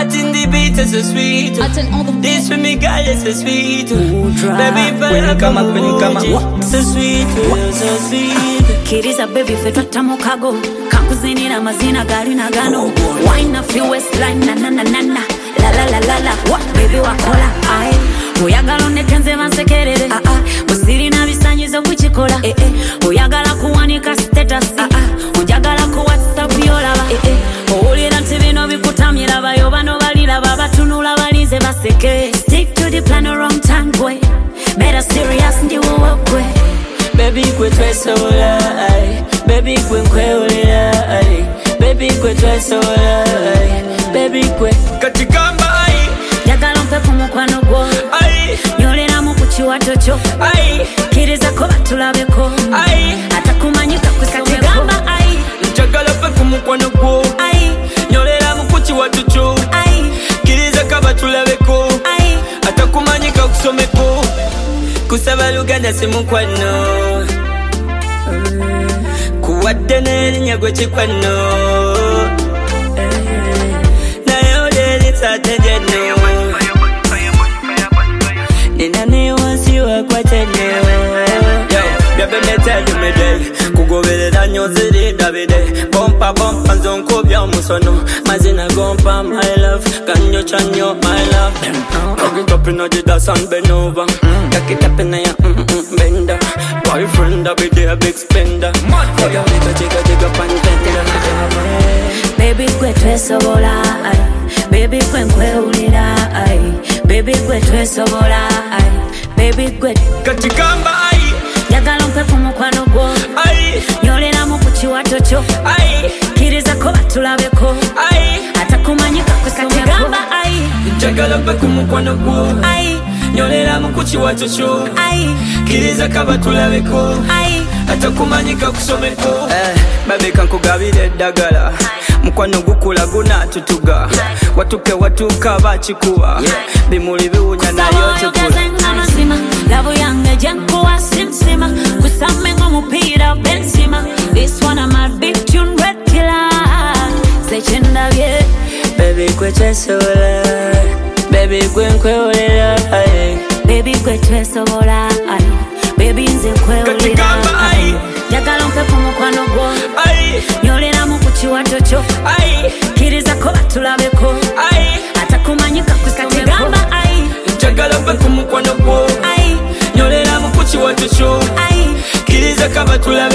in the beat is so sweet. This for me girl is so sweet. Baby when come up, so sweet, so sweet. Kiriza baby fetwa tamokago kankuzinira mazina gari na gano wine of your waistline na na na na na la la la la la what baby wakola ai oyagala nekenze bansekerere musiri na bisanyizo kuchikola oyagala kuwanika status oyagala ku WhatsApp yolaba owulira nti bino bikutamira bayo bano balira babatunula balinze baseke stick to the plan wrong time boy better serious ndi wokwe baby kwe twesola baby kwe kweolera baby kwe twesola baby kwe katigamba yagala mpe ku mukwano gwo nyolera mu kukiwato kyo kiriza ko batulabeko atakumanyika kusomeko njagala mpe ku mukwano gwo nyolera mu kukiwato kyo kiriza ko batulabeko atakumanyika kusomeko kusaba luganda si mukwano kuwadde n'erinnya gwe kikwano naye olyerisate jeno nina newansi wakwatene byabemetelumede kugoberera nyo zirindabide bompa bompa nzonkubya omusono mazina gompa my love kanyo chanyo my love Cock it up inna the dance and bend over Cock it up inna ya bender Boyfriend a be there big spender Take a jigga pan tender Baby kwe twesobola Baby kwe nkweulira Baby kwe twesobola Baby kwe katigamba yagala mpe ku mukwano gwo nyolera mu kukiwato kyo kiriza ko batulabeko atakumanyika kusomeko njagala mpe ku mukwano gwo nyolera mu kukiwato kyo kiriza ko batulabeko atakumanyika kusomeko babeka nkugabira eddagala mukwano gukula gunatutuga watuka bakikuwa bimuli biwunya nayo tukula lavo yange jenkuwa simsima kusame ng'omupiira bensima this one I'm a big tune red killer sechendabye baby kwe twesobola baby kwe nkweolera baby kwe twesobola baby nze nkweolera jagala mpe ku mukwano gwo nyolera mu kukiwato kyo kiriza ko batulabeko atakumanyika kusomeko njagala mpe ku mukwano gwo nyolera mu kukiwato kyo kiriza ko batulabeko